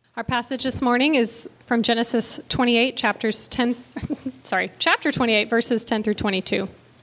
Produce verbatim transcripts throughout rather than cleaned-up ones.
Our passage this morning is from Genesis twenty-eight, chapters ten, sorry, chapter twenty-eight, verses ten through twenty-two.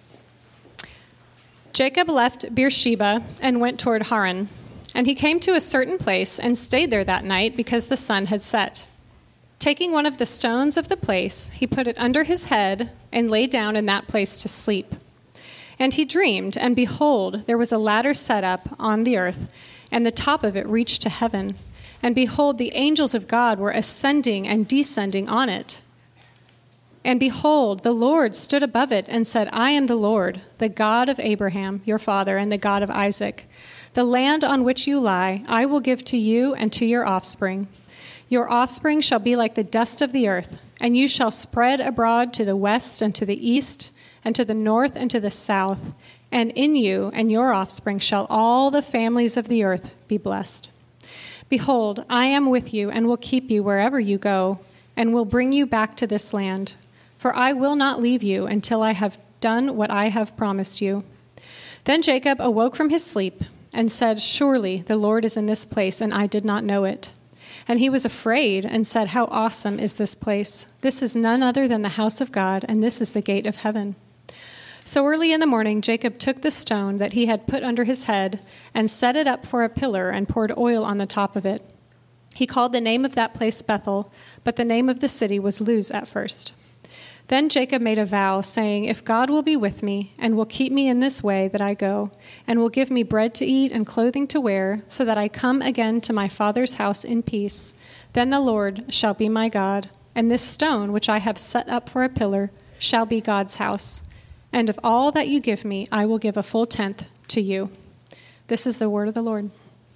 Jacob left Beersheba and went toward Haran, and he came to a certain place and stayed there that night because the sun had set. Taking one of the stones of the place, he put it under his head and lay down in that place to sleep. And he dreamed, and behold, there was a ladder set up on the earth, and the top of it reached to heaven. And behold, the angels of God were ascending and descending on it. And behold, the Lord stood above it and said, I am the Lord, the God of Abraham, your father, and the God of Isaac. The land on which you lie, I will give to you and to your offspring. Your offspring shall be like the dust of the earth, and you shall spread abroad to the west and to the east, and to the north and to the south. And in you and your offspring shall all the families of the earth be blessed. Behold, I am with you and will keep you wherever you go, and will bring you back to this land. For I will not leave you until I have done what I have promised you. Then Jacob awoke from his sleep and said, Surely the Lord is in this place, and I did not know it. And he was afraid and said, How awesome is this place! This is none other than the house of God, and this is the gate of heaven. So early in the morning, Jacob took the stone that he had put under his head and set it up for a pillar and poured oil on the top of it. He called the name of that place Bethel, but the name of the city was Luz at first. Then Jacob made a vow, saying, If God will be with me and will keep me in this way that I go, and will give me bread to eat and clothing to wear, so that I come again to my father's house in peace, then the Lord shall be my God, and this stone which I have set up for a pillar shall be God's house. And of all that you give me, I will give a full tenth to you. This is the word of the Lord.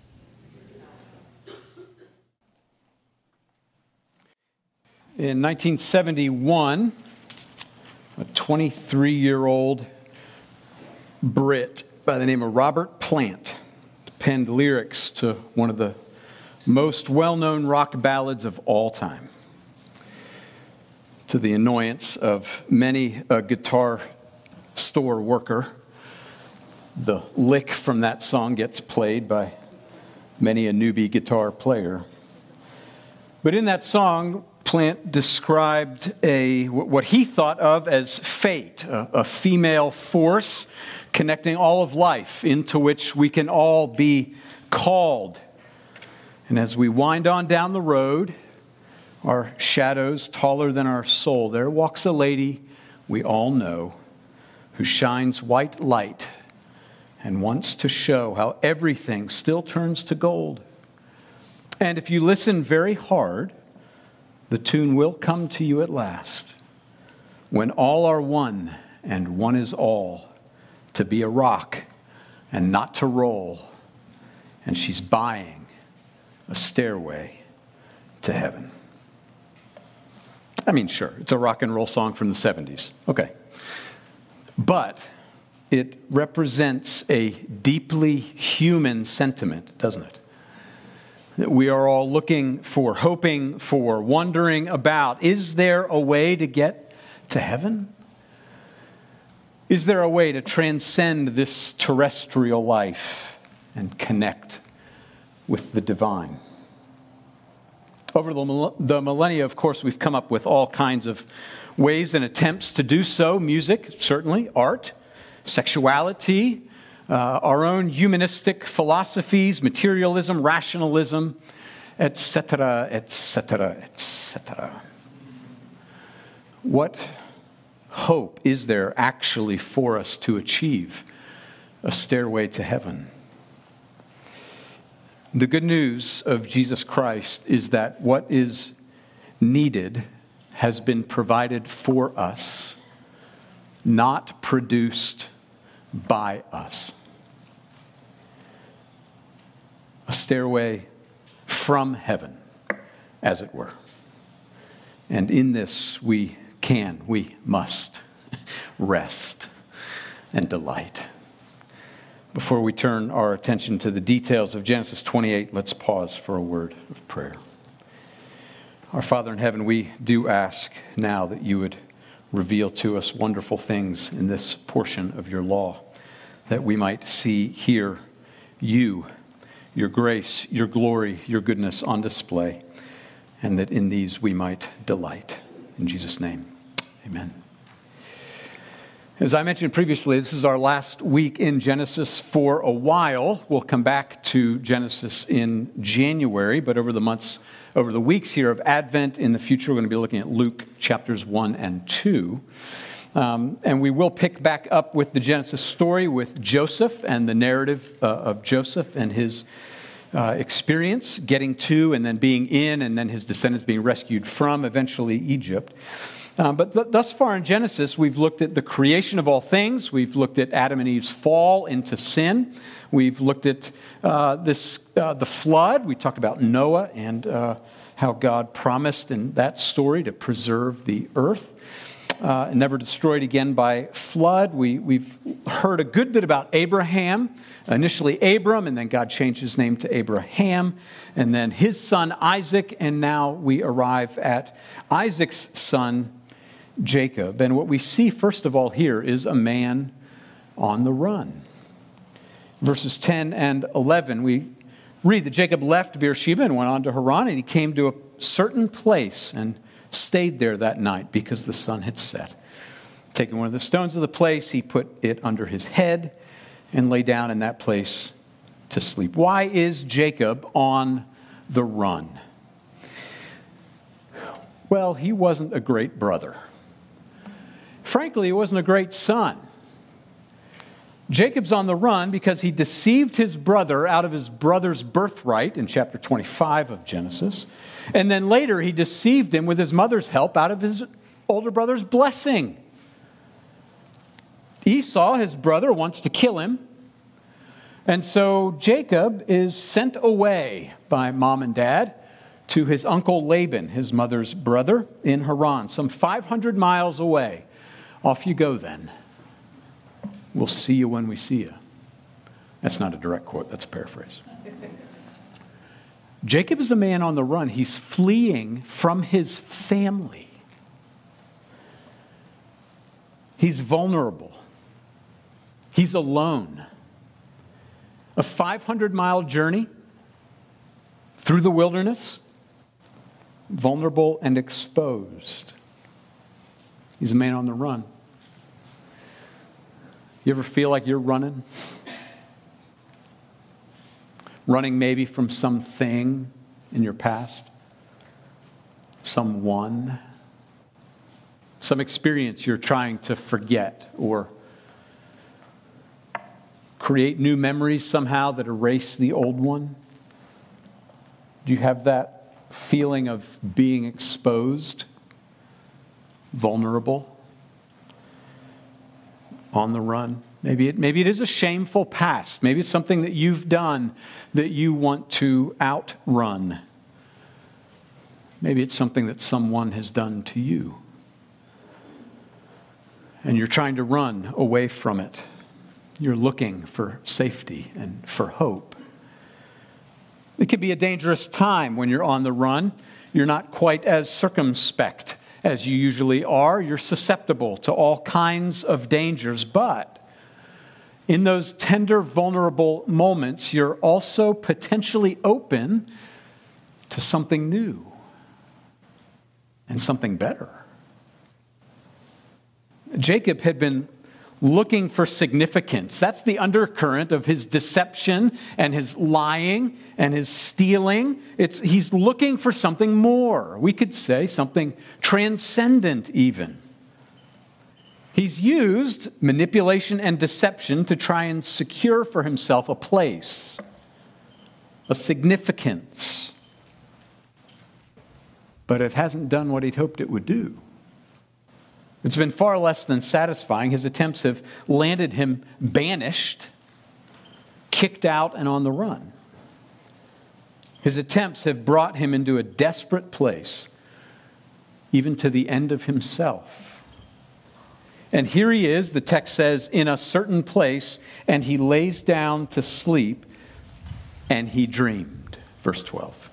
In nineteen seventy-one, a twenty-three-year-old Brit by the name of Robert Plant penned lyrics to one of the most well-known rock ballads of all time. To the annoyance of many a guitar store worker, the lick from that song gets played by many a newbie guitar player. But in that song, Plant described a what he thought of as fate, a, a female force connecting all of life into which we can all be called. And as we wind on down the road, our shadows taller than our soul, there walks a lady we all know who shines white light and wants to show how everything still turns to gold. And if you listen very hard, the tune will come to you at last. When all are one and one is all, to be a rock and not to roll. And she's buying a stairway to heaven. I mean, sure, it's a rock and roll song from the seventies. Okay. But it represents a deeply human sentiment, doesn't it? That we are all looking for, hoping for, wondering about, is there a way to get to heaven? Is there a way to transcend this terrestrial life and connect with the divine? Over the millennia, of course, we've come up with all kinds of ways and attempts to do so. Music, certainly, art, sexuality, uh, our own humanistic philosophies, materialism, rationalism, et cetera, et cetera, et cetera. What hope is there actually for us to achieve a stairway to heaven? The good news of Jesus Christ is that what is needed has been provided for us, not produced by us. A stairway from heaven, as it were. And in this we can, we must rest and delight. Before we turn our attention to the details of Genesis twenty-eight, let's pause for a word of prayer. Our Father in heaven, we do ask now that you would reveal to us wonderful things in this portion of your law, that we might see, hear you, your grace, your glory, your goodness on display, and that in these we might delight. In Jesus' name, amen. As I mentioned previously, this is our last week in Genesis for a while. We'll come back to Genesis in January, but over the months, over the weeks here of Advent in the future, we're going to be looking at Luke chapters one and two. Um, and we will pick back up with the Genesis story with Joseph and the narrative uh, of Joseph and his uh, experience getting to and then being in and then his descendants being rescued from eventually Egypt. Um, but th- thus far in Genesis, we've looked at the creation of all things. We've looked at Adam and Eve's fall into sin. We've looked at uh, this uh, the flood. We talked about Noah and uh, how God promised in that story to preserve the earth, uh, never destroyed again by flood. We, we've heard a good bit about Abraham, initially Abram, and then God changed his name to Abraham, and then his son Isaac, and now we arrive at Isaac's son Jacob. And what we see, first of all, here is a man on the run. Verses ten and eleven, we read that Jacob left Beersheba and went on to Haran, and he came to a certain place and stayed there that night because the sun had set. Taking one of the stones of the place, he put it under his head and lay down in that place to sleep. Why is Jacob on the run? Well, he wasn't a great brother. Frankly, he wasn't a great son. Jacob's on the run because he deceived his brother out of his brother's birthright in chapter twenty-five of Genesis. And then later he deceived him with his mother's help out of his older brother's blessing. Esau, his brother, wants to kill him. And so Jacob is sent away by mom and dad to his uncle Laban, his mother's brother, in Haran, some five hundred miles away. Off you go then. We'll see you when we see you. That's not a direct quote, that's a paraphrase. Jacob is a man on the run. He's fleeing from his family. He's vulnerable. He's alone. A five hundred mile journey through the wilderness, vulnerable and exposed. He's a man on the run. You ever feel like you're running? Running maybe from something in your past, someone, some experience you're trying to forget or create new memories somehow that erase the old one? Do you have that feeling of being exposed, vulnerable, on the run? Maybe it, maybe it is a shameful past. Maybe it's something that you've done that you want to outrun. Maybe it's something that someone has done to you, and you're trying to run away from it. You're looking for safety and for hope. It can be a dangerous time when you're on the run. You're not quite as circumspect as you usually are. You're susceptible to all kinds of dangers. But in those tender, vulnerable moments, you're also potentially open to something new and something better. Jacob had been looking for significance. That's the undercurrent of his deception and his lying and his stealing. It's, he's looking for something more. We could say something transcendent even. He's used manipulation and deception to try and secure for himself a place, a significance. But it hasn't done what he'd hoped it would do. It's been far less than satisfying. His attempts have landed him banished, kicked out, and on the run. His attempts have brought him into a desperate place, even to the end of himself. And here he is, the text says, in a certain place, and he lays down to sleep, and he dreamed. Verse twelve.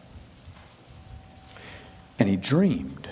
And he dreamed.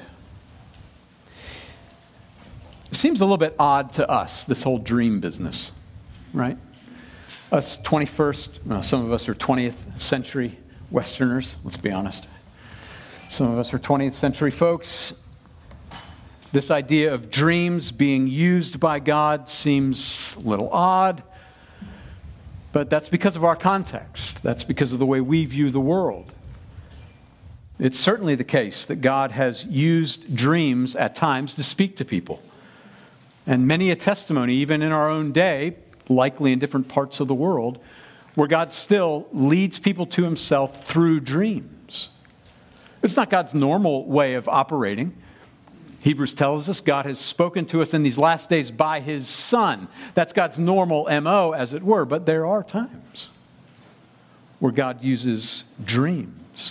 It seems a little bit odd to us, this whole dream business, right? Us twenty-first, well, some of us are twentieth century Westerners, let's be honest. Some of us are twentieth century folks. This idea of dreams being used by God seems a little odd, but that's because of our context. That's because of the way we view the world. It's certainly the case that God has used dreams at times to speak to people. And many a testimony, even in our own day, likely in different parts of the world, where God still leads people to himself through dreams. It's not God's normal way of operating. Hebrews tells us God has spoken to us in these last days by his Son. That's God's normal M O, as it were. But there are times where God uses dreams.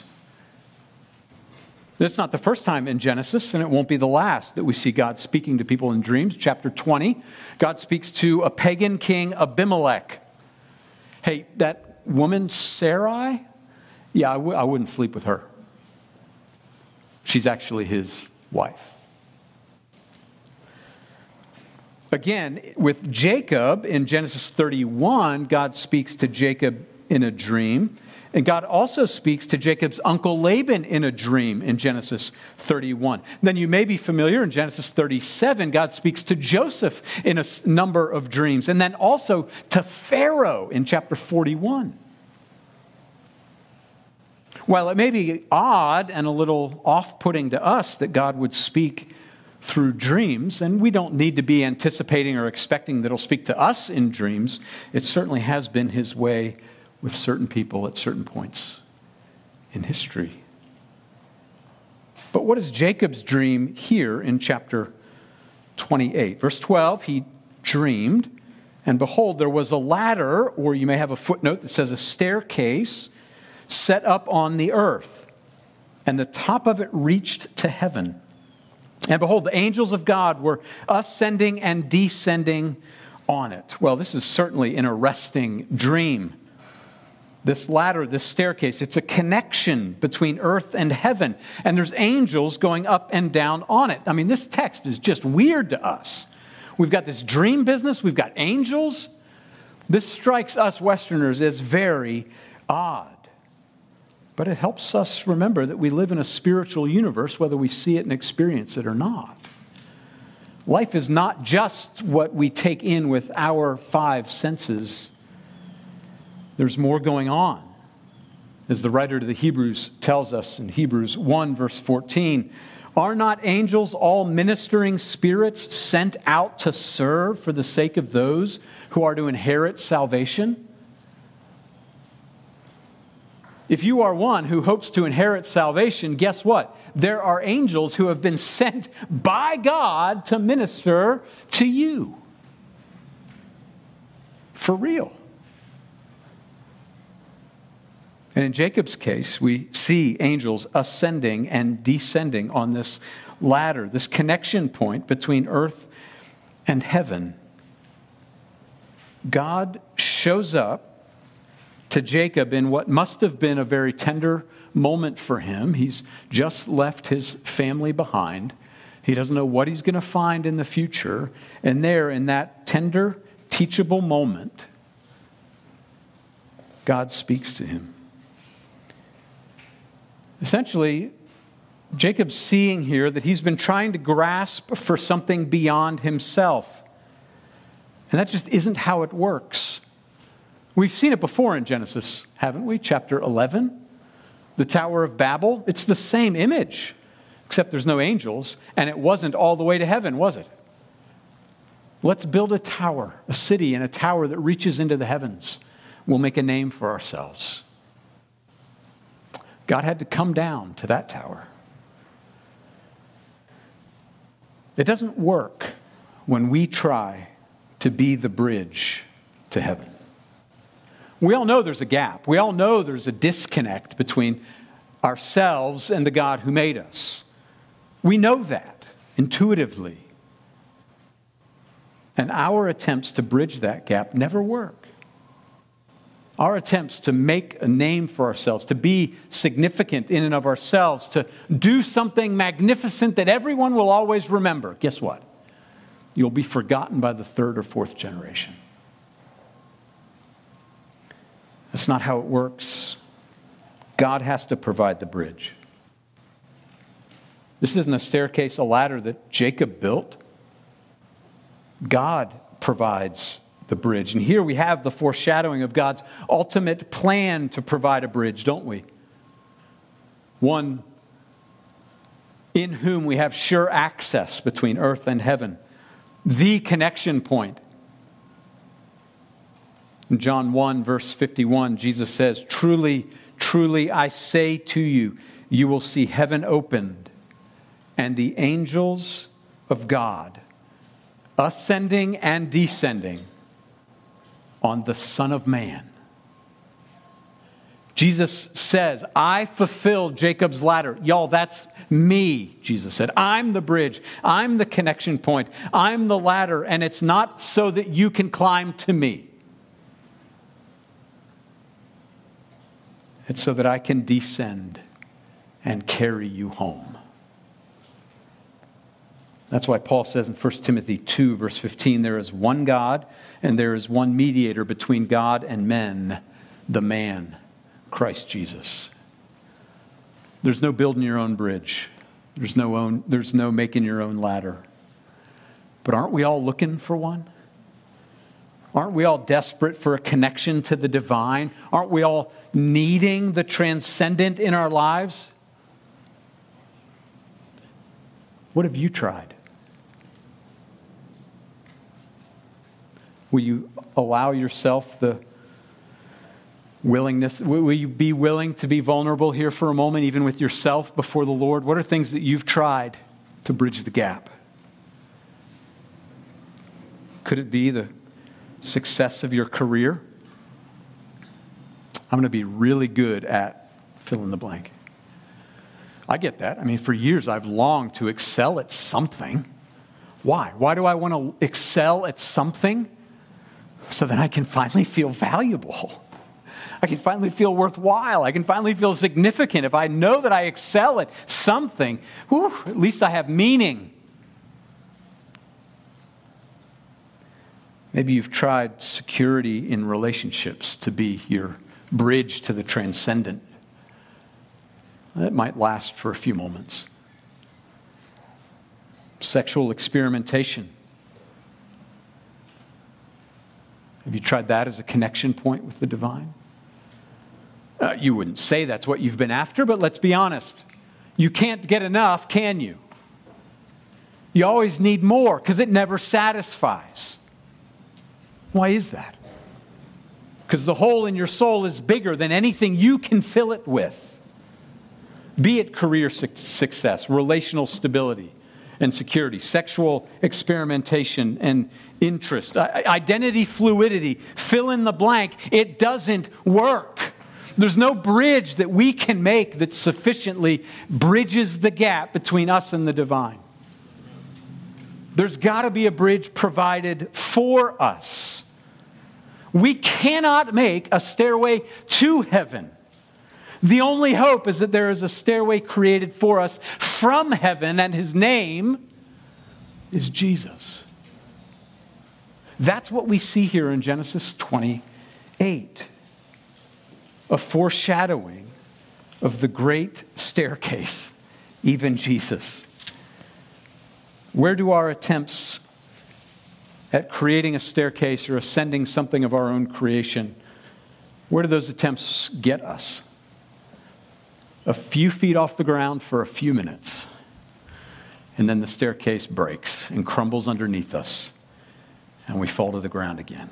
It's not the first time in Genesis, and it won't be the last that we see God speaking to people in dreams. Chapter twenty, God speaks to a pagan king, Abimelech. Hey, that woman, Sarai? Yeah, I, w- I wouldn't sleep with her. She's actually his wife. Again, with Jacob in Genesis thirty-one, God speaks to Jacob in a dream. And God also speaks to Jacob's uncle Laban in a dream in Genesis thirty-one. Then you may be familiar in Genesis thirty-seven, God speaks to Joseph in a number of dreams. And then also to Pharaoh in chapter forty-one. While it may be odd and a little off-putting to us that God would speak through dreams, and we don't need to be anticipating or expecting that he'll speak to us in dreams, it certainly has been his way with certain people at certain points in history. But what is Jacob's dream here in chapter twenty-eight? Verse twelve, he dreamed, and behold, there was a ladder, or you may have a footnote that says a staircase, set up on the earth, and the top of it reached to heaven. And behold, the angels of God were ascending and descending on it. Well, this is certainly an arresting dream. This ladder, this staircase, it's a connection between earth and heaven. And there's angels going up and down on it. I mean, this text is just weird to us. We've got this dream business. We've got angels. This strikes us Westerners as very odd. But it helps us remember that we live in a spiritual universe, whether we see it and experience it or not. Life is not just what we take in with our five senses. There's more going on. As the writer to the Hebrews tells us in Hebrews one, verse fourteen, are not angels all ministering spirits sent out to serve for the sake of those who are to inherit salvation? If you are one who hopes to inherit salvation, guess what? There are angels who have been sent by God to minister to you. For real. And in Jacob's case, we see angels ascending and descending on this ladder, this connection point between earth and heaven. God shows up to Jacob in what must have been a very tender moment for him. He's just left his family behind. He doesn't know what he's going to find in the future. And there, in that tender, teachable moment, God speaks to him. Essentially, Jacob's seeing here that he's been trying to grasp for something beyond himself. And that just isn't how it works. We've seen it before in Genesis, haven't we? Chapter eleven, the Tower of Babel. It's the same image, except there's no angels, and it wasn't all the way to heaven, was it? Let's build a tower, a city and a tower that reaches into the heavens. We'll make a name for ourselves. God had to come down to that tower. It doesn't work when we try to be the bridge to heaven. We all know there's a gap. We all know there's a disconnect between ourselves and the God who made us. We know that intuitively. And our attempts to bridge that gap never work. Our attempts to make a name for ourselves, to be significant in and of ourselves, to do something magnificent that everyone will always remember. Guess what? You'll be forgotten by the third or fourth generation. That's not how it works. God has to provide the bridge. This isn't a staircase, a ladder that Jacob built. God provides the bridge. And here we have the foreshadowing of God's ultimate plan to provide a bridge, don't we? One in whom we have sure access between earth and heaven. The connection point. In John one, verse fifty-one, Jesus says, "Truly, truly, I say to you, you will see heaven opened and the angels of God ascending and descending on the Son of Man." Jesus says, I fulfilled Jacob's ladder. Y'all, that's me, Jesus said. I'm the bridge. I'm the connection point. I'm the ladder, and it's not so that you can climb to me. It's so that I can descend and carry you home. That's why Paul says in First Timothy two, verse fifteen, there is one God and there is one mediator between God and men, the man, Christ Jesus. There's no building your own bridge. There's no own, there's no making your own ladder. But aren't we all looking for one? Aren't we all desperate for a connection to the divine? Aren't we all needing the transcendent in our lives? What have you tried? Will you allow yourself the willingness? Will you be willing to be vulnerable here for a moment, even with yourself before the Lord? What are things that you've tried to bridge the gap? Could it be the success of your career? I'm going to be really good at fill in the blank. I get that. I mean, for years I've longed to excel at something. Why? Why do I want to excel at something? So that I can finally feel valuable. I can finally feel worthwhile. I can finally feel significant. If I know that I excel at something, whew, at least I have meaning. Maybe you've tried security in relationships to be your bridge to the transcendent. It might last for a few moments. Sexual experimentation. Have you tried that as a connection point with the divine? Uh, you wouldn't say that's what you've been after, but let's be honest. You can't get enough, can you? You always need more because it never satisfies. Why is that? Because the hole in your soul is bigger than anything you can fill it with. Be it career su- success, relational stability and security, sexual experimentation and interest, identity fluidity, fill in the blank. It doesn't work. There's no bridge that we can make that sufficiently bridges the gap between us and the divine. There's got to be a bridge provided for us. We cannot make a stairway to heaven. The only hope is that there is a stairway created for us from heaven, and his name is Jesus. That's what we see here in Genesis twenty-eight. A foreshadowing of the great staircase, even Jesus. Where do our attempts at creating a staircase or ascending something of our own creation, where do those attempts get us? A few feet off the ground for a few minutes. And then the staircase breaks and crumbles underneath us. And we fall to the ground again.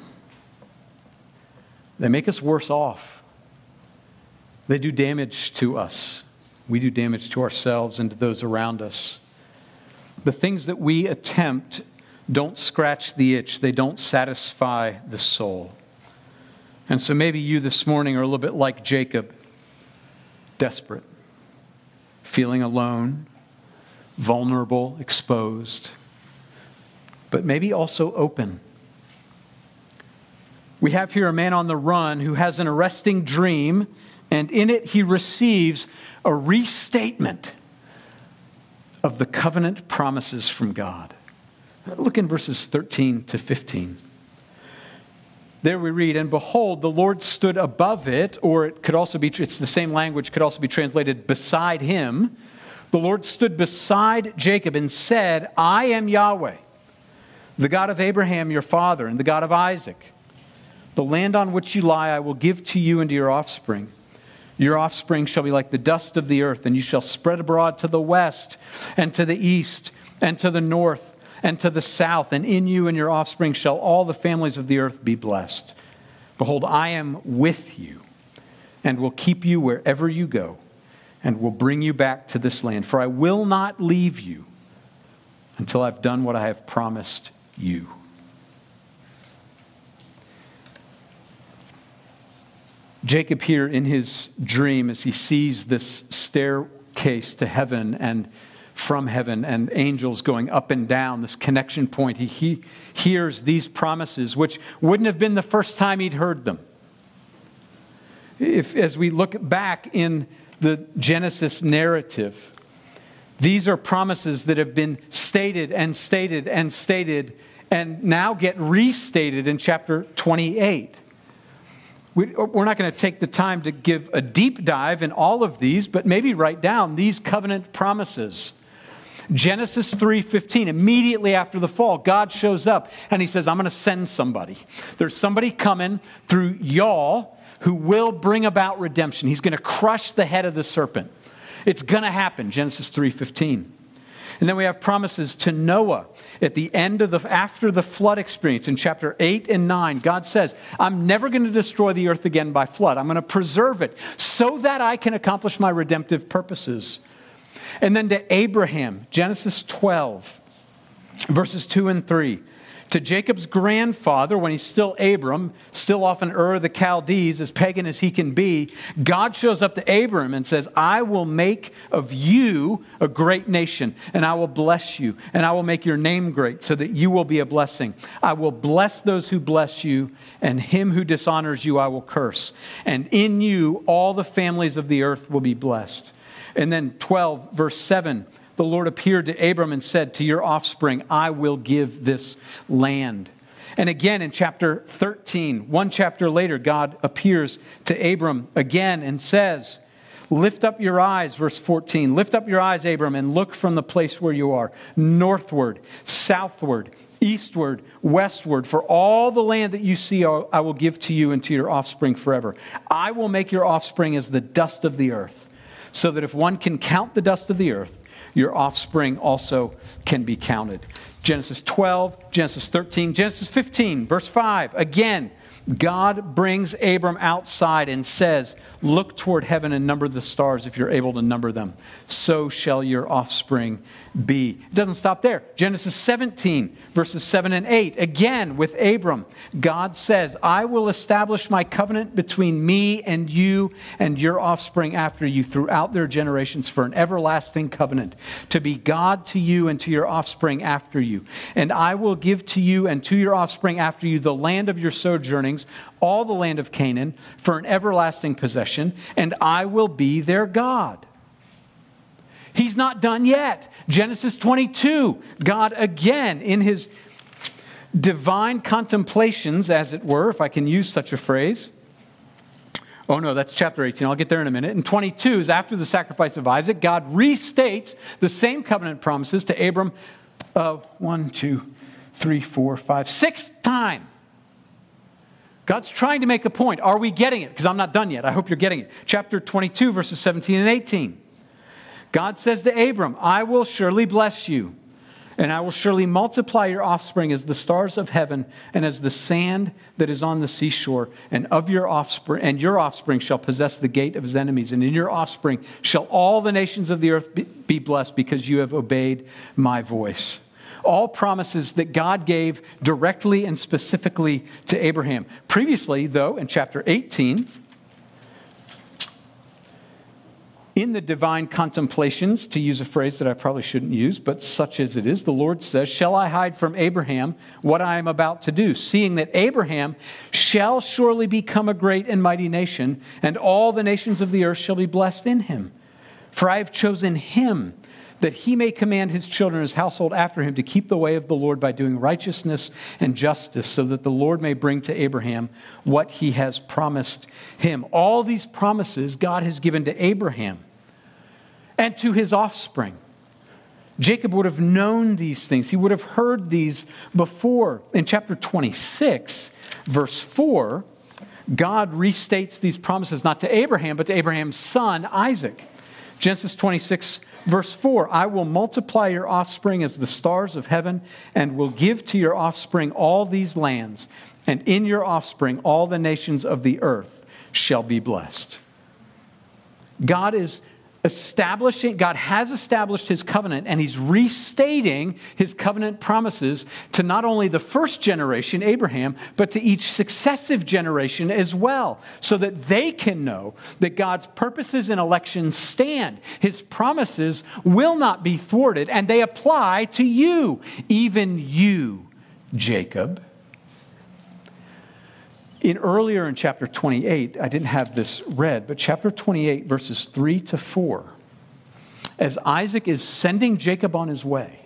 They make us worse off. They do damage to us. We do damage to ourselves and to those around us. The things that we attempt don't scratch the itch. They don't satisfy the soul. And so maybe you this morning are a little bit like Jacob. Desperate, feeling alone, vulnerable, exposed, but maybe also open. We have here a man on the run who has an arresting dream, and in it he receives a restatement of the covenant promises from God. Look in verses thirteen to fifteen. There we read, and behold, the Lord stood above it, or it could also be, it's the same language, could also be translated beside him, The Lord stood beside Jacob and said, I am Yahweh, the God of Abraham your father, and the God of Isaac. The land on which you lie I will give to you and to your offspring. Your offspring shall be like the dust of the earth, and you shall spread abroad to the west and to the east and to the north and to the south. And in you and your offspring shall all the families of the earth be blessed. Behold, I am with you and will keep you wherever you go and will bring you back to this land. For I will not leave you until I've done what I have promised you. Jacob here in his dream, as he sees this staircase to heaven and from heaven and angels going up and down, this connection point, he, he hears these promises, which wouldn't have been the first time he'd heard them. If, as we look back in the Genesis narrative, these are promises that have been stated and stated and stated and now get restated in chapter twenty-eight. We're not going to take the time to give a deep dive in all of these, but maybe write down these covenant promises. Genesis three fifteen, immediately after the fall, God shows up and he says, I'm going to send somebody. There's somebody coming through y'all who will bring about redemption. He's going to crush the head of the serpent. It's going to happen, Genesis three fifteen. And then we have promises to Noah at the end of the, after the flood experience in chapter eight and nine. God says, I'm never going to destroy the earth again by flood. I'm going to preserve it so that I can accomplish my redemptive purposes. And then to Abraham, Genesis twelve, verses two and three. To Jacob's grandfather, when he's still Abram, still off in Ur of the Chaldees, as pagan as he can be, God shows up to Abram and says, I will make of you a great nation, and I will bless you, and I will make your name great so that you will be a blessing. I will bless those who bless you, and him who dishonors you I will curse. And in you all the families of the earth will be blessed. And then twelve, verse seven, the Lord appeared to Abram and said, to your offspring, I will give this land. And again in chapter thirteen, one chapter later, God appears to Abram again and says, lift up your eyes, verse fourteen, lift up your eyes, Abram, and look from the place where you are, northward, southward, eastward, westward, for all the land that you see I will give to you and to your offspring forever. I will make your offspring as the dust of the earth, so that if one can count the dust of the earth, your offspring also can be counted. Genesis twelve, Genesis thirteen, Genesis fifteen, verse five. Again, God brings Abram outside and says, look toward heaven and number the stars if you're able to number them. So shall your offspring be. It doesn't stop there. Genesis seventeen, verses seven and eight. Again, with Abram, God says, I will establish my covenant between me and you and your offspring after you throughout their generations for an everlasting covenant, to be God to you and to your offspring after you. And I will give to you and to your offspring after you the land of your sojournings, all the land of Canaan, for an everlasting possession, and I will be their God. He's not done yet. Genesis twenty-two, God again in his divine contemplations, as it were, if I can use such a phrase. Oh no, that's chapter eighteen. I'll get there in a minute. And twenty-two is after the sacrifice of Isaac. God restates the same covenant promises to Abram uh, one, two, three, four, five, sixth time. God's trying to make a point. Are we getting it? Because I'm not done yet. I hope you're getting it. Chapter twenty-two, verses seventeen and eighteen. God says to Abram, I will surely bless you, and I will surely multiply your offspring as the stars of heaven and as the sand that is on the seashore. And of your offspring, and your offspring shall possess the gate of his enemies. And in your offspring shall all the nations of the earth be blessed, because you have obeyed my voice. All promises that God gave directly and specifically to Abraham. Previously, though, in chapter eighteen, in the divine contemplations, to use a phrase that I probably shouldn't use, but such as it is, the Lord says, shall I hide from Abraham what I am about to do, seeing that Abraham shall surely become a great and mighty nation, and all the nations of the earth shall be blessed in him. For I have chosen him, that he may command his children, his household after him, to keep the way of the Lord by doing righteousness and justice, so that the Lord may bring to Abraham what he has promised him. All these promises God has given to Abraham. and to his offspring. Jacob would have known these things. He would have heard these before. In chapter twenty-six, verse four, God restates these promises not to Abraham, but to Abraham's son, Isaac. Genesis twenty-six, verse four, I will multiply your offspring as the stars of heaven and will give to your offspring all these lands, and in your offspring all the nations of the earth shall be blessed. God is establishing, God has established his covenant, and he's restating his covenant promises to not only the first generation, Abraham, but to each successive generation as well, so that they can know that God's purposes in election stand. His promises will not be thwarted, and they apply to you, even you, Jacob. In earlier in chapter twenty-eight, I didn't have this read, but chapter twenty-eight, verses three to four, as Isaac is sending Jacob on his way,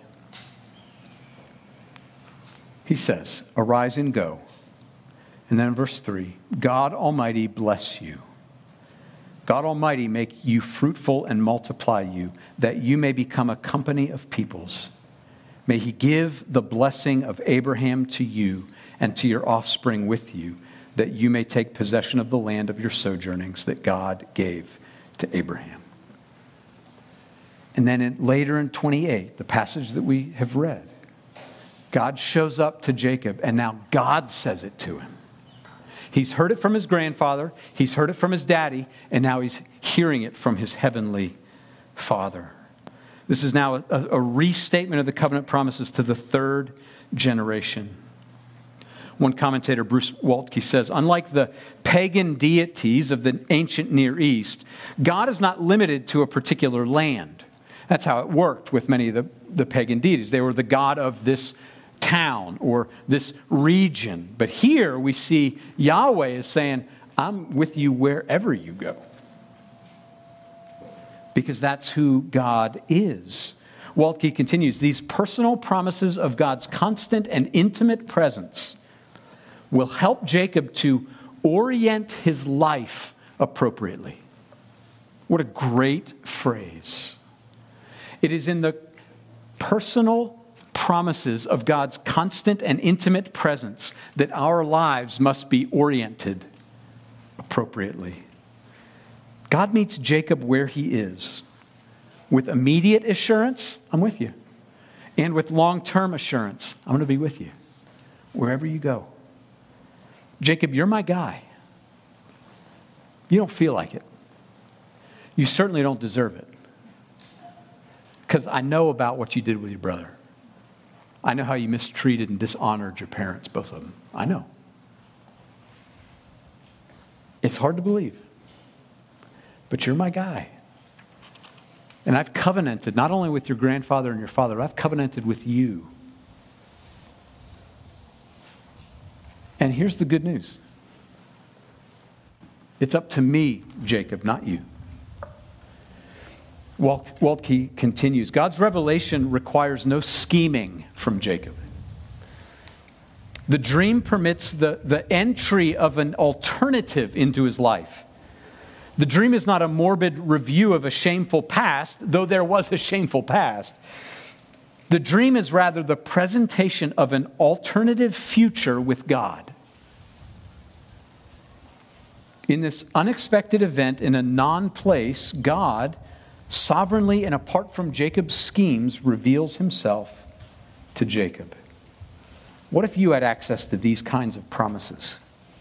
he says, arise and go. And then in verse three, God Almighty bless you. God Almighty make you fruitful and multiply you, that you may become a company of peoples. May he give the blessing of Abraham to you and to your offspring with you, that you may take possession of the land of your sojournings that God gave to Abraham. And then in, later in twenty-eight, the passage that we have read, God shows up to Jacob, and now God says it to him. He's heard it from his grandfather, he's heard it from his daddy, and now he's hearing it from his heavenly Father. This is now a, a restatement of the covenant promises to the third generation. One commentator, Bruce Waltke, says, unlike the pagan deities of the ancient Near East, God is not limited to a particular land. That's how it worked with many of the, the pagan deities. They were the god of this town or this region. But here we see Yahweh is saying, I'm with you wherever you go. Because that's who God is. Waltke continues, these personal promises of God's constant and intimate presence will help Jacob to orient his life appropriately. What a great phrase. It is in the personal promises of God's constant and intimate presence that our lives must be oriented appropriately. God meets Jacob where he is, with immediate assurance, I'm with you, and with long-term assurance, I'm going to be with you wherever you go. Jacob, you're my guy. You don't feel like it. You certainly don't deserve it. Because I know about what you did with your brother. I know how you mistreated and dishonored your parents, both of them. I know. It's hard to believe. But you're my guy. And I've covenanted not only with your grandfather and your father, I've covenanted with you. And here's the good news. It's up to me, Jacob, not you. Walt, Waltke continues, God's revelation requires no scheming from Jacob. The dream permits the, the entry of an alternative into his life. The dream is not a morbid review of a shameful past, though there was a shameful past. The dream is rather the presentation of an alternative future with God. In this unexpected event in a non-place, God, sovereignly and apart from Jacob's schemes, reveals himself to Jacob. What if you had access to these kinds of promises?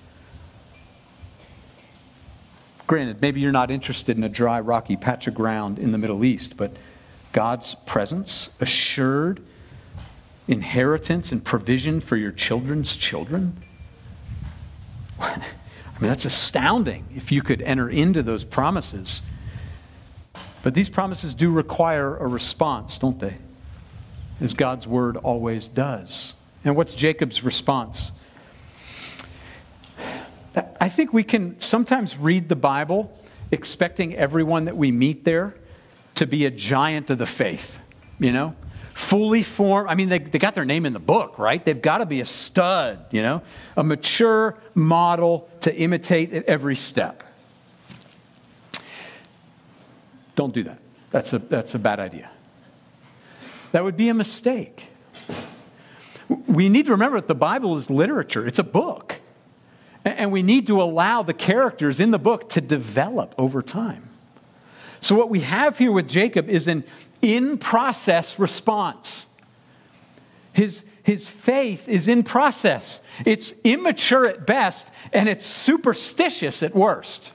Granted, maybe you're not interested in a dry, rocky patch of ground in the Middle East, but God's presence, assured inheritance and provision for your children's children. I mean, that's astounding if you could enter into those promises. But these promises do require a response, don't they? As God's word always does. And what's Jacob's response? I think we can sometimes read the Bible expecting everyone that we meet there to be a giant of the faith, you know? Fully formed. I mean, they, they got their name in the book, right? They've got to be a stud, you know? A mature model to imitate at every step. Don't do that. that's a, that's a bad idea. That would be a mistake. We need to remember that the Bible is literature. It's a book. And we need to allow the characters in the book to develop over time. So what we have here with Jacob is an in-process response. His, his faith is in process. It's immature at best, and it's superstitious at worst.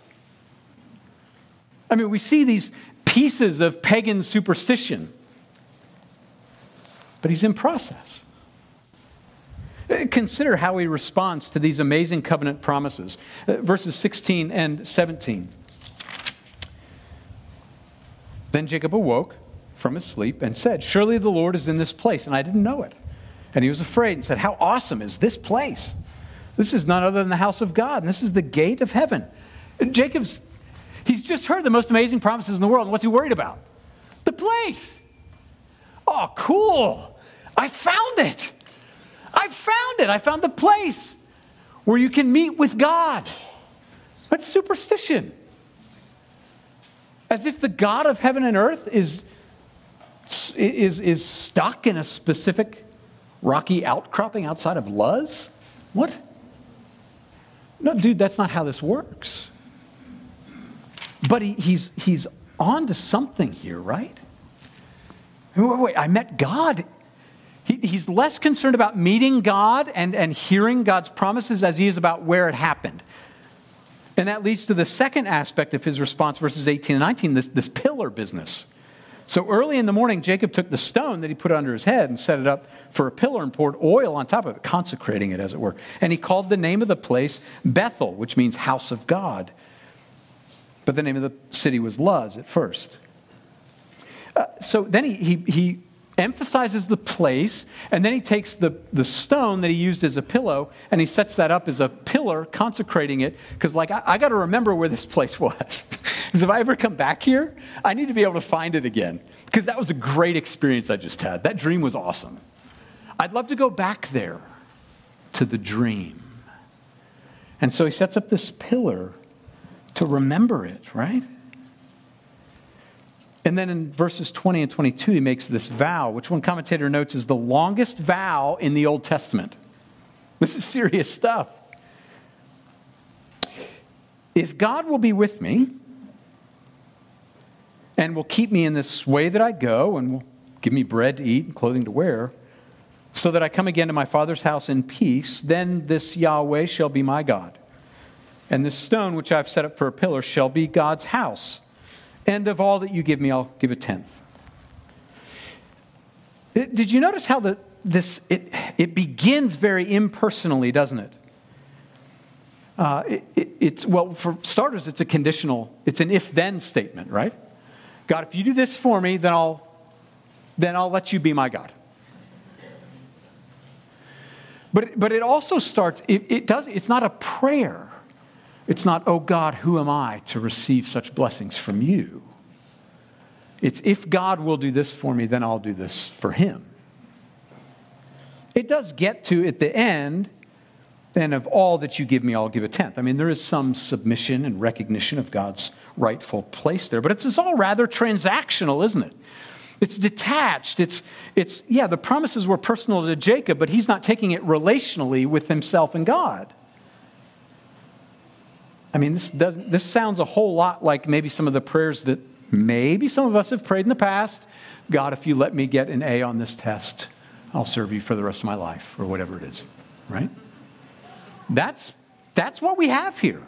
I mean, we see these pieces of pagan superstition, but he's in process. Consider how he responds to these amazing covenant promises. Verses sixteen and seventeen. Then Jacob awoke from his sleep and said, surely the Lord is in this place, and I didn't know it. And he was afraid and said, how awesome is this place? This is none other than the house of God, and this is the gate of heaven. Jacob's, he's just heard the most amazing promises in the world, and what's he worried about? The place. Oh, cool. I found it. I found it. I found the place where you can meet with God. That's superstition. As if the God of heaven and earth is, is, is stuck in a specific rocky outcropping outside of Luz? What? No, dude, that's not how this works. But he, he's, he's on to something here, right? Wait, wait, I met God. He, he's less concerned about meeting God and, and hearing God's promises as he is about where it happened. And that leads to the second aspect of his response, verses eighteen and nineteen, this, this pillar business. So early in the morning, Jacob took the stone that he put under his head and set it up for a pillar and poured oil on top of it, consecrating it, as it were. And he called the name of the place Bethel, which means house of God. But the name of the city was Luz at first. Uh, so then he, he, he emphasizes the place, and then he takes the, the stone that he used as a pillow, and he sets that up as a pillar, consecrating it, because like, I, I got to remember where this place was. Because if I ever come back here, I need to be able to find it again, because that was a great experience I just had. That dream was awesome. I'd love to go back there to the dream. And so he sets up this pillar to remember it, right? And then in verses twenty and twenty-two, he makes this vow, which one commentator notes is the longest vow in the Old Testament. This is serious stuff. If God will be with me and will keep me in this way that I go and will give me bread to eat and clothing to wear, so that I come again to my Father's house in peace, then this Yahweh shall be my God. And this stone which I've set up for a pillar shall be God's house. And of all that you give me, I'll give a tenth. It, did you notice how the, this it, it begins very impersonally, doesn't it? Uh, it, it? It's, well, for starters, it's a conditional, it's an if-then statement, right? God, if you do this for me, then I'll, then I'll let you be my God. But, but it also starts, it, it does, it's not a prayer. It's not, oh God, who am I to receive such blessings from you? It's, if God will do this for me, then I'll do this for him. It does get to, at the end, then of all that you give me, I'll give a tenth. I mean, there is some submission and recognition of God's rightful place there, but it's, it's all rather transactional, isn't it? It's detached. It's, it's, yeah, the promises were personal to Jacob, but he's not taking it relationally with himself and God. I mean, this doesn't, this sounds a whole lot like maybe some of the prayers that maybe some of us have prayed in the past. God, if you let me get an A on this test, I'll serve you for the rest of my life, or whatever it is, right? That's, that's what we have here.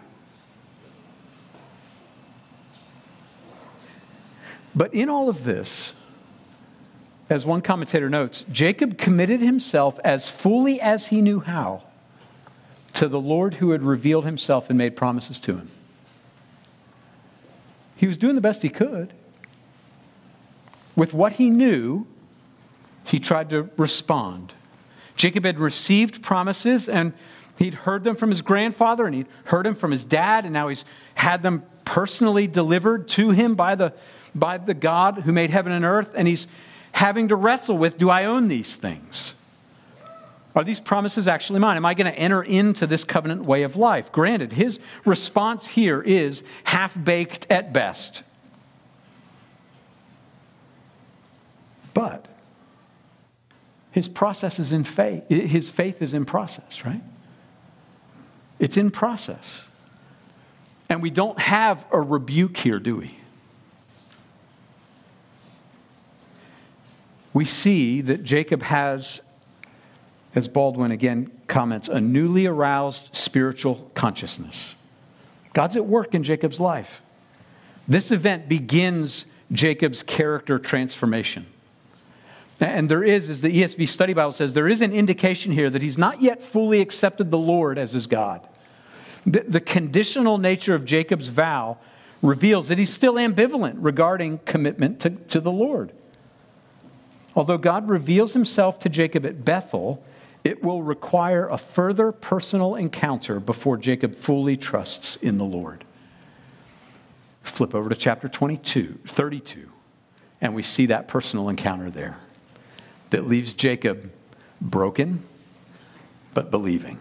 But in all of this, as one commentator notes, Jacob committed himself as fully as he knew how to the Lord who had revealed himself and made promises to him. He was doing the best he could. With what he knew, he tried to respond. Jacob had received promises, and he'd heard them from his grandfather, and he'd heard them from his dad, and now he's had them personally delivered to him by the, by the God who made heaven and earth, and he's having to wrestle with, do I own these things? Are these promises actually mine? Am I going to enter into this covenant way of life? Granted, his response here is half-baked at best. But his process is in faith. His faith is in process, right? It's in process. And we don't have a rebuke here, do we? We see that Jacob has, as Baldwin again comments, a newly aroused spiritual consciousness. God's at work in Jacob's life. This event begins Jacob's character transformation. And there is, as the E S V Study Bible says, there is an indication here that he's not yet fully accepted the Lord as his God. The, the conditional nature of Jacob's vow reveals that he's still ambivalent regarding commitment to, to the Lord. Although God reveals himself to Jacob at Bethel, it will require a further personal encounter before Jacob fully trusts in the Lord. Flip over to chapter twenty-two, thirty-two, and we see that personal encounter there that leaves Jacob broken but believing.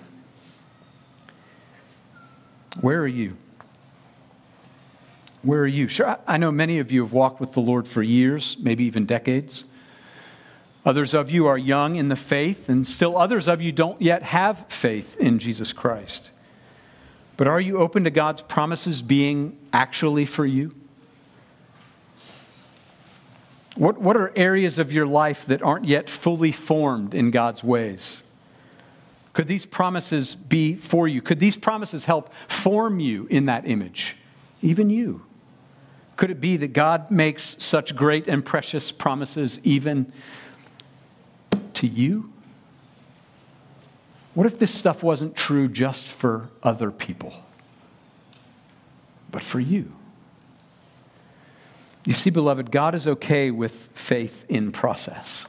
Where are you? Where are you? Sure, I know many of you have walked with the Lord for years, maybe even decades. Others of you are young in the faith, and still others of you don't yet have faith in Jesus Christ. But are you open to God's promises being actually for you? What, what are areas of your life that aren't yet fully formed in God's ways? Could these promises be for you? Could these promises help form you in that image? Even you. Could it be that God makes such great and precious promises even to you? What if this stuff wasn't true just for other people, but for you? You see, beloved, God is okay with faith in process.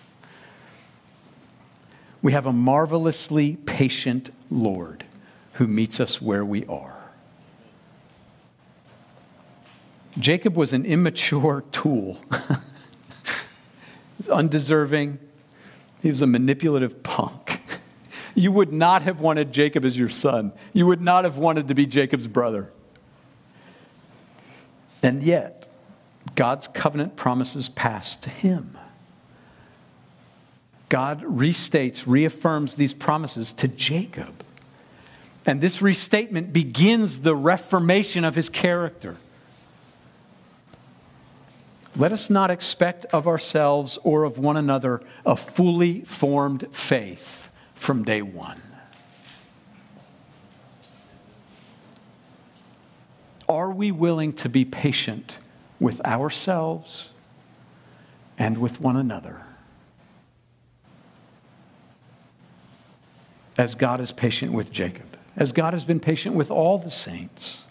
We have a marvelously patient Lord who meets us where we are. Jacob was an immature tool. Undeserving. He was a manipulative punk. You would not have wanted Jacob as your son. You would not have wanted to be Jacob's brother. And yet, God's covenant promises pass to him. God restates, reaffirms these promises to Jacob. And this restatement begins the reformation of his character. Let us not expect of ourselves or of one another a fully formed faith from day one. Are we willing to be patient with ourselves and with one another, as God is patient with Jacob, as God has been patient with all the saints?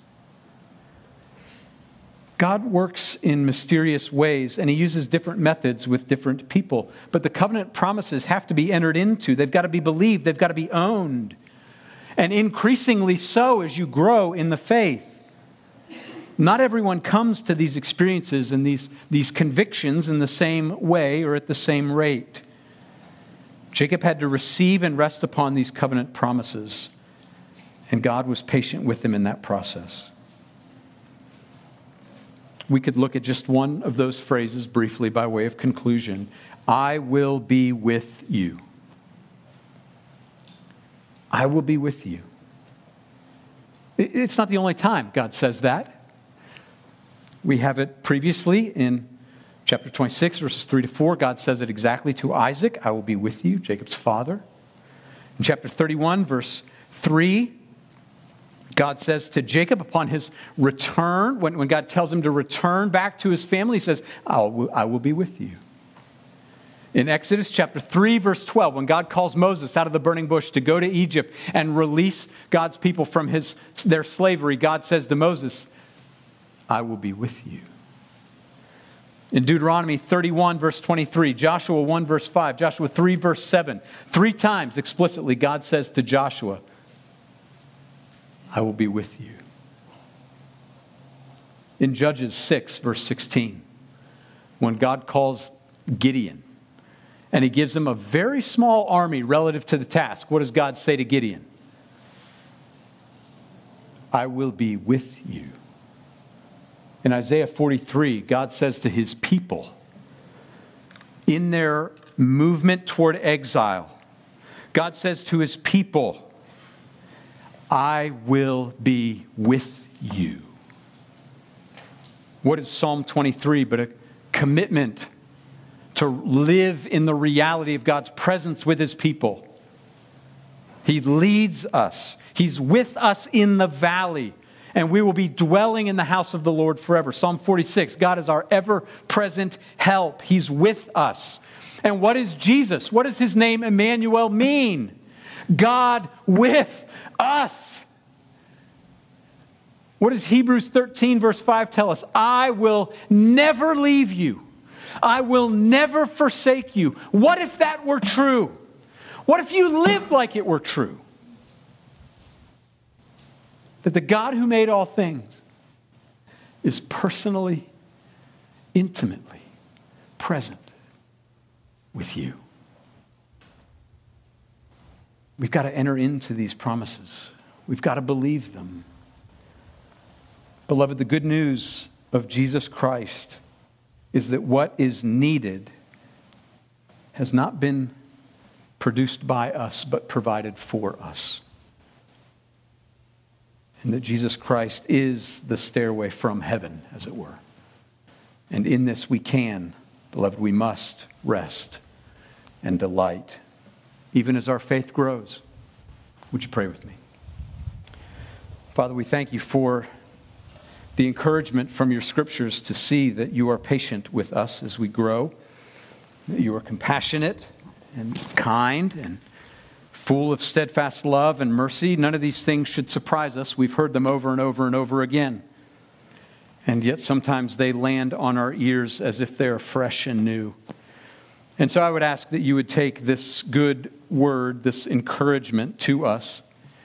God works in mysterious ways, and he uses different methods with different people. But the covenant promises have to be entered into. They've got to be believed. They've got to be owned. And increasingly so as you grow in the faith. Not everyone comes to these experiences and these, these convictions in the same way or at the same rate. Jacob had to receive and rest upon these covenant promises, and God was patient with him in that process. We could look at just one of those phrases briefly by way of conclusion. I will be with you. I will be with you. It's not the only time God says that. We have it previously in chapter twenty-six, verses three to four. God says it exactly to Isaac. I will be with you, Jacob's father. In chapter thirty-one, verse three, God says to Jacob upon his return, when, when God tells him to return back to his family, he says, I'll, I will be with you. In Exodus chapter three, verse twelve, when God calls Moses out of the burning bush to go to Egypt and release God's people from his, their slavery, God says to Moses, I will be with you. In Deuteronomy thirty-one, verse twenty-three, Joshua one, verse five, Joshua three, verse seven, three times explicitly God says to Joshua, I will be with you. In Judges six, verse sixteen, when God calls Gideon, and he gives him a very small army relative to the task, what does God say to Gideon? I will be with you. In Isaiah forty-three, God says to his people, in their movement toward exile, God says to his people, I will be with you. What is Psalm twenty-three but a commitment to live in the reality of God's presence with his people? He leads us. He's with us in the valley, and we will be dwelling in the house of the Lord forever. Psalm forty-six, God is our ever-present help. He's with us. And what is Jesus? What does his name Emmanuel mean? God with us. What does Hebrews thirteen verse five tell us? I will never leave you. I will never forsake you. What if that were true? What if you lived like it were true? That the God who made all things is personally, intimately present with you. We've got to enter into these promises. We've got to believe them. Beloved, the good news of Jesus Christ is that what is needed has not been produced by us, but provided for us. And that Jesus Christ is the stairway from heaven, as it were. And in this we can, beloved, we must rest and delight, even as our faith grows. Would you pray with me? Father, we thank you for the encouragement from your scriptures to see that you are patient with us as we grow, that you are compassionate and kind and full of steadfast love and mercy. None of these things should surprise us. We've heard them over and over and over again. And yet sometimes they land on our ears as if they're fresh and new. And so I would ask that you would take this good word, this encouragement to us,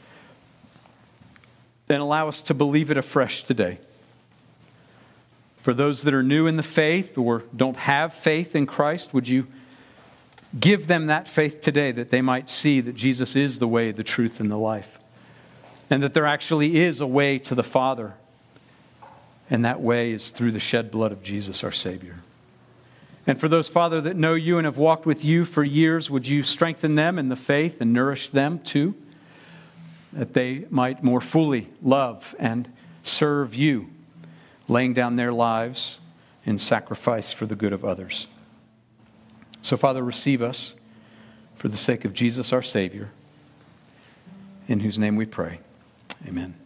and allow us to believe it afresh today. For those that are new in the faith or don't have faith in Christ, would you give them that faith today that they might see that Jesus is the way, the truth, and the life. And that there actually is a way to the Father. And that way is through the shed blood of Jesus, our Savior. And for those, Father, that know you and have walked with you for years, would you strengthen them in the faith and nourish them too? That they might more fully love and serve you, laying down their lives in sacrifice for the good of others. So, Father, receive us for the sake of Jesus, our Savior, in whose name we pray. Amen.